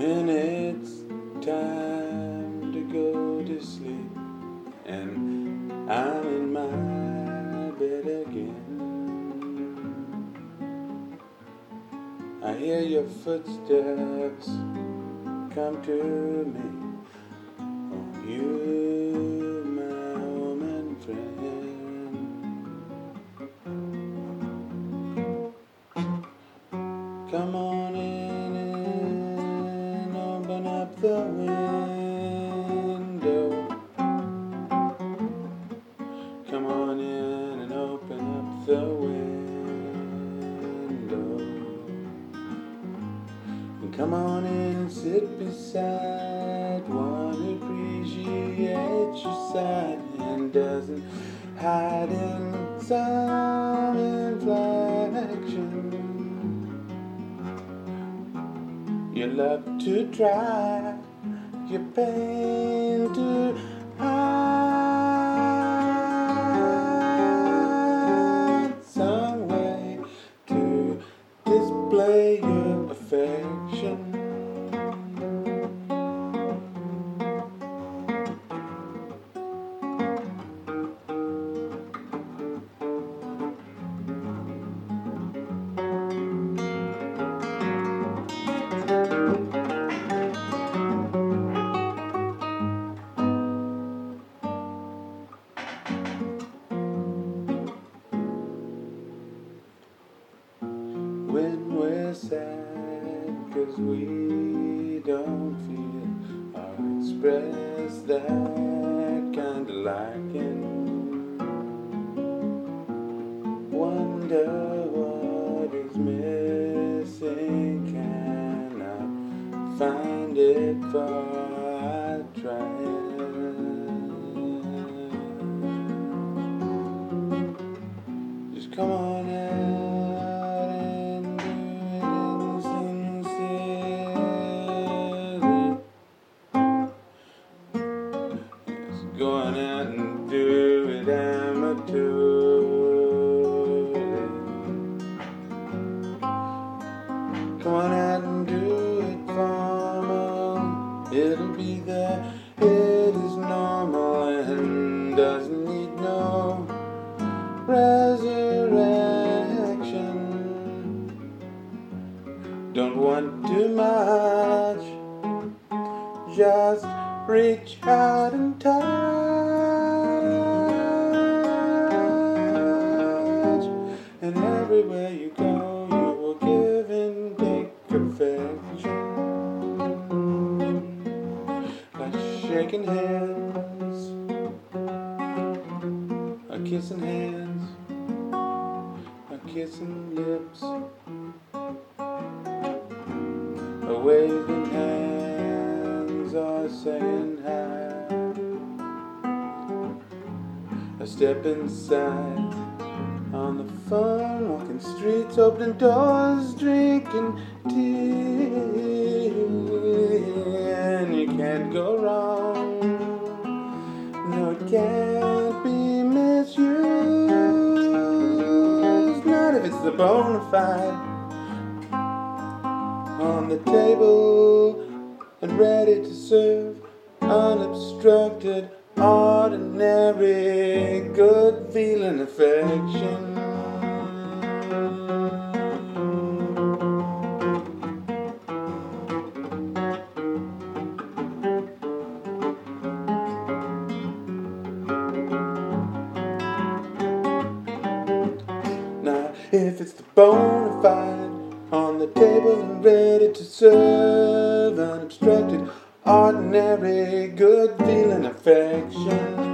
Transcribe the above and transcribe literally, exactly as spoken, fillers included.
when it's time to go to sleep and I'm in my bed again. I hear your footsteps come to me. Oh, you, my woman friend. Come on in and open up the window. Come on in and open up the window. And come on in and sit beside one who appreciates your side and doesn't hide in some inflection. You love to try your pain to hide some way to display your affection. When we're sad, 'cause we don't feel or express that kind of liking. Wonder what is missing, cannot find it for I try. Just come on out. Going out and do it amateurly. Come on out and do it formal. It'll be there, it is normal and doesn't need no resurrection. Don't want too much, just reach out and touch, and everywhere you go you will give and take affection. Like shaking hands, a kissing hands, a kissing lips, a waving hands are saying hi. I step inside on the phone, walking streets, opening doors, drinking tea, and you can't go wrong. No, it can't be misused, not if it's the bona fide on the table and ready to serve, unobstructed, ordinary, good feeling affection. Now, if it's the bona fide on the table and ready to serve, unobstructed, ordinary, good feeling affection.